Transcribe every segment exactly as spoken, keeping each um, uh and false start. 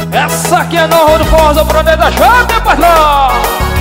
Essa aqui é nova do Forza Planeta Chave, patrão.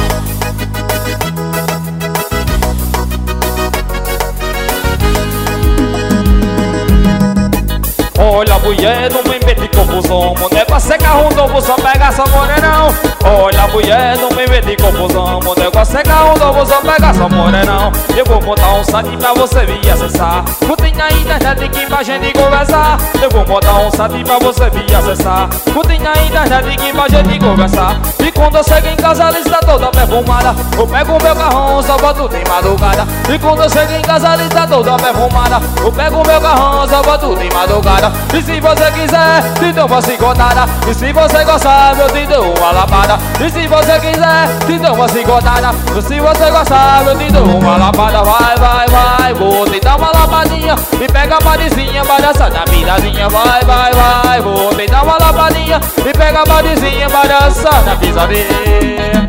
Olha a mulher, não me mete confusão. O negócio é carro novo, só pega essa morenão. Olha a mulher, não me mete confusão. O negócio é carro novo, só pega essa morenão. Eu vou montar um site pra você vir acessar. Não tem na internet aqui pra gente conversar. Eu vou montar um site pra você vir acessar. Não tem na internet aqui pra gente conversar. E quando eu chego em casa, ela está toda perfumada. Eu pego o meu carrão, só boto de madrugada. E quando eu chego em casa, ela está toda perfumada. Eu pego o meu carrão, só boto de madrugada. E se você quiser, te dou uma cicotada. E se você gostar, eu te dou uma lapada. E se você quiser, te dou uma cicotada. E se você gostar, eu te dou uma lapada. Vai, vai, vai, vou te dar uma lapadinha. Me pega a marizinha, balança na pisadinha. Vai, vai, vai, vou te dar uma lapadinha. Me pega a marizinha, balança na pisadinha.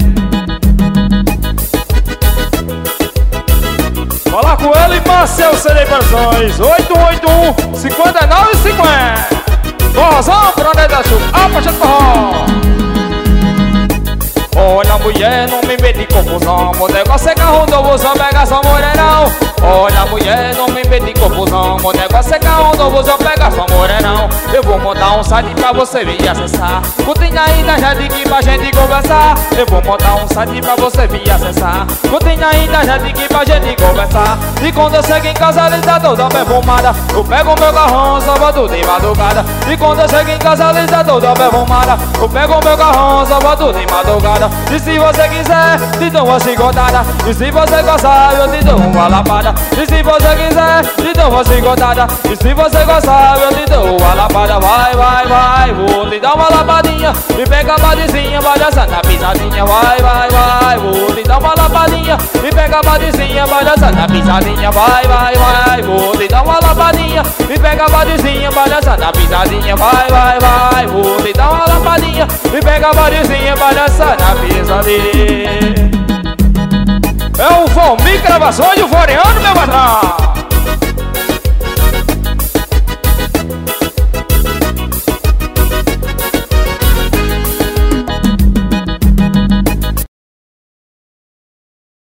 Fala com ele, Marcel Celebrações. Oito oito um, cinco nove cinco zero. Forrozão, Planeta Chave. Ah, Paixão do Forró. Olha a mulher, não me mete confusão. O negócio é carro novo, só pega só morenão. Olha a mulher, não me mete confusão. O negócio é carro novo, só pega só morenão. Eu vou montar um site pra você vir acessar. Curtem na internet aqui pra gente conversar. Eu vou montar um site pra você vir acessar. Curtem na internet aqui pra gente conversar. E quando eu chego em casa, ela está toda perfumada. Eu pego o meu carrão, só boto de madrugada. E quando eu chego em casa, ela está toda perfumada. Eu pego o meu carrão, só boto de madrugada. E se você quiser, te dou uma cicotada. E se você gostar, eu te dou uma lapada. E se você quiser, te dou uma cicotada. E se você gostar, eu te dou uma lapada. Vai, vai, vai, vou te dar uma lapadinha. Me pega a badizinha, balança na pisadinha. Vai, vai, vai, vou te dar uma lapadinha. Me pega a badizinha, balança na pisadinha. Vai, vai, vai, vou te dar uma lapadinha. Me pega a badizinha, balança na pisadinha. Vai, vai, vai, vou te dar uma lapadinha. Me pega a badizinha, balança na pisadinha. É o Valmir Gravações e o Floriano, meu patrão.